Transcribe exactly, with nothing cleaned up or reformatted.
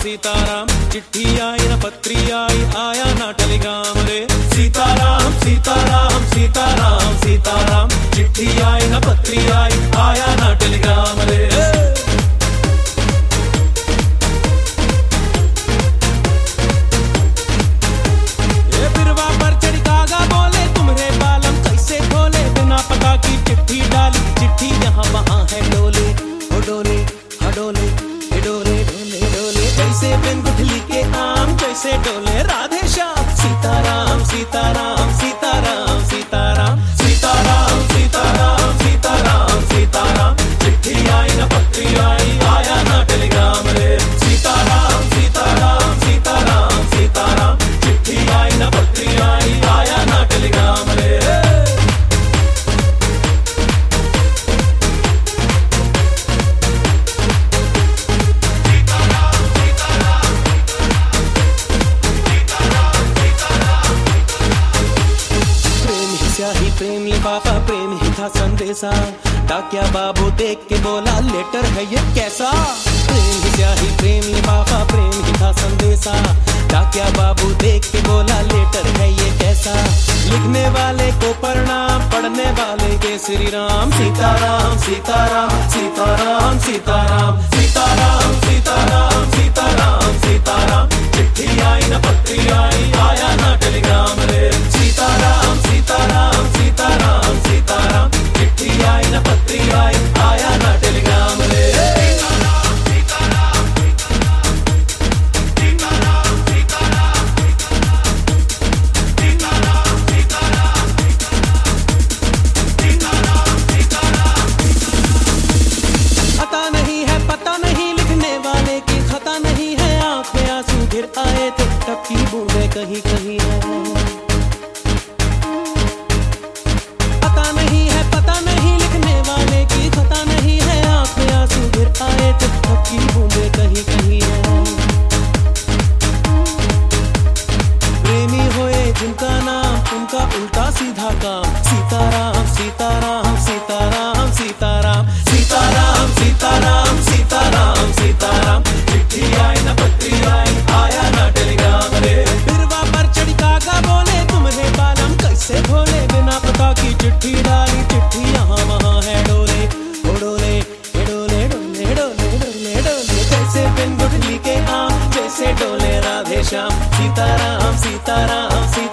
सीताराम, चिट्ठी आई न पत्री आई, आया ना टेलीग्राम रे। सीताराम सीताराम सीताराम सीताराम, चिट्ठी आई न पत्री आई, आया ना टेलीग्राम रे। से डोले राधे श्याम, सीताराम सीताराम सीताराम सीताराम सीताराम सीताराम सीताराम सीताराम, चिट्ठी आई न पत्री आई, आया ना टेलीग्राम रे। सीताराम सीताराम सीताराम सीताराम, चिट्ठी आई न पत्री आई, आया ना टेलीग्राम रे। प्रेम लिफाफा प्रेम ही था संदेशा, डाकिया बाबू देख के बोला लेटर है ये कैसा। प्रेम ही स्याही प्रेम लिफाफा प्रेम ही था संदेशा, डाकिया बाबू देख के बोला लेटर है ये कैसा। लिखने वाले को प्रणाम, पढ़ने वाले के श्री राम। सीताराम सीताराम सीताराम सीताराम सीताराम सीताराम सीताराम सीताराम, चिट्ठी आई न पत्री आई, आया ना टेलीग्राम रे। सीताराम सीताराम सीताराम सीताराम, चिट्ठी आई न पत्री आई, आया ना टेलीग्राम रे। पता नहीं है पता नहीं लिखने वाले की खता नहीं है, आंख में आंसू गिर आए थे तब की बूंदे कहीं कहीं है। कहीं कहीं है प्रेमी होए जिनका नाम उनका उल्टा सीधा काम। सीताराम सीताराम सीताराम सीताराम सीताराम सीताराम सीताराम सीताराम, चिट्ठी आई न पत्री आई, आया ना टेलीग्राम रे। बिरवा पर चढ़ी कागा बोले तुम्हें बालम कैसे भोले, बिना पता की चिट्ठी डाली, चिट्ठी यहाँ वहाँ है डोले डोले डोले डोले डोले डोले, जैसे बिन गुठली के आम, जैसे डोले राधे श्याम। सीताराम सीताराम सीताराम